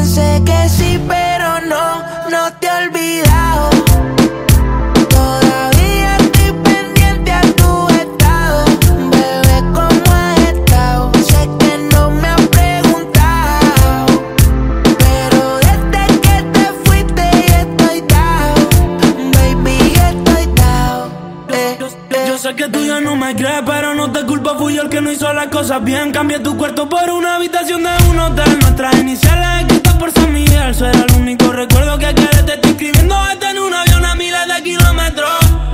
sé que sí, pero no te he olvidado. Todavía estoy pendiente a tu estado. Bebé, ¿cómo has estado? Sé que no me has preguntado, pero desde que te fuiste estoy down. Baby, estoy down. Yo sé que tú ya no me crees, pero no te culpo, fui yo el que no hizo las cosas bien. Cambié tu cuarto por una habitación de un hotel. Nuestras iniciales escritas por San Miguel. Será el único recuerdo que quede. Te estoy escribiendo desde en un avión a miles de kilómetros.